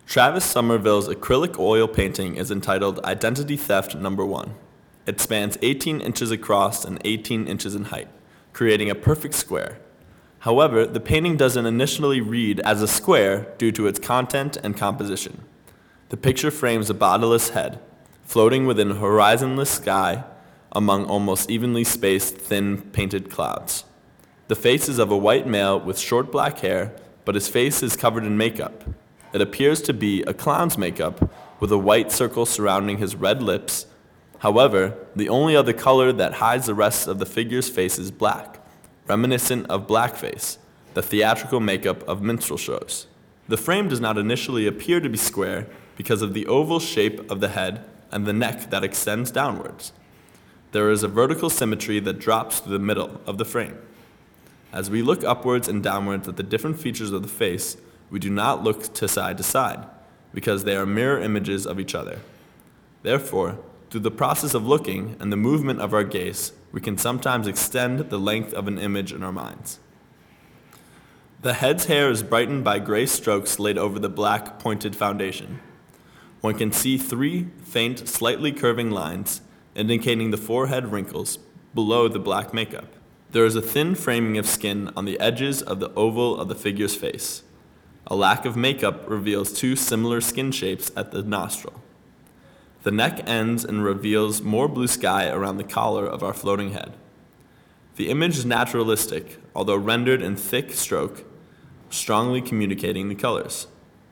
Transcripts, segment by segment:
Travis Somerville's acrylic oil painting is entitled Identity Theft Number 1. It spans 18 inches across and 18 inches in height, creating a perfect square. However, the painting doesn't initially read as a square due to its content and composition. The picture frames a bodiless head, floating within a horizonless sky among almost evenly spaced thin painted clouds. The face is of a white male with short black hair, but his face is covered in makeup. It appears to be a clown's makeup with a white circle surrounding his red lips. However, the only other color that hides the rest of the figure's face is black, reminiscent of blackface, the theatrical makeup of minstrel shows. The frame does not initially appear to be square because of the oval shape of the head and the neck that extends downwards. There is a vertical symmetry that drops through the middle of the frame. As we look upwards and downwards at the different features of the face, we do not look to side, because they are mirror images of each other. Therefore, through the process of looking and the movement of our gaze, we can sometimes extend the length of an image in our minds. The head's hair is brightened by gray strokes laid over the black pointed foundation. One can see 3 faint, slightly curving lines, indicating the forehead wrinkles below the black makeup. There is a thin framing of skin on the edges of the oval of the figure's face. A lack of makeup reveals 2 similar skin shapes at the nostril. The neck ends and reveals more blue sky around the collar of our floating head. The image is naturalistic, although rendered in thick stroke, strongly communicating the colors.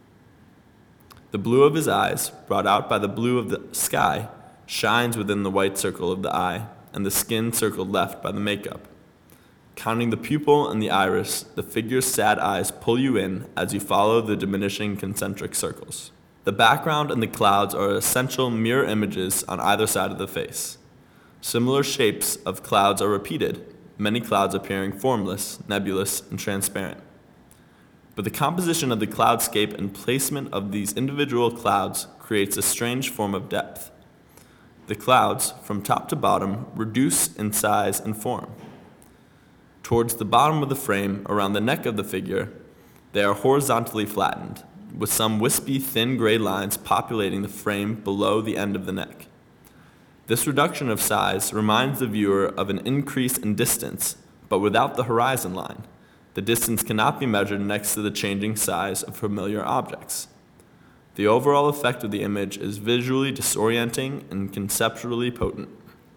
The blue of his eyes, brought out by the blue of the sky, shines within the white circle of the eye and the skin circled left by the makeup. Counting the pupil and the iris, the figure's sad eyes pull you in as you follow the diminishing concentric circles. The background and the clouds are essential mirror images on either side of the face. Similar shapes of clouds are repeated, many clouds appearing formless, nebulous, and transparent. But the composition of the cloudscape and placement of these individual clouds creates a strange form of depth. The clouds, from top to bottom, reduce in size and form. Towards the bottom of the frame, around the neck of the figure, they are horizontally flattened, with some wispy, thin gray lines populating the frame below the end of the neck. This reduction of size reminds the viewer of an increase in distance, but without the horizon line. The distance cannot be measured next to the changing size of familiar objects. The overall effect of the image is visually disorienting and conceptually potent.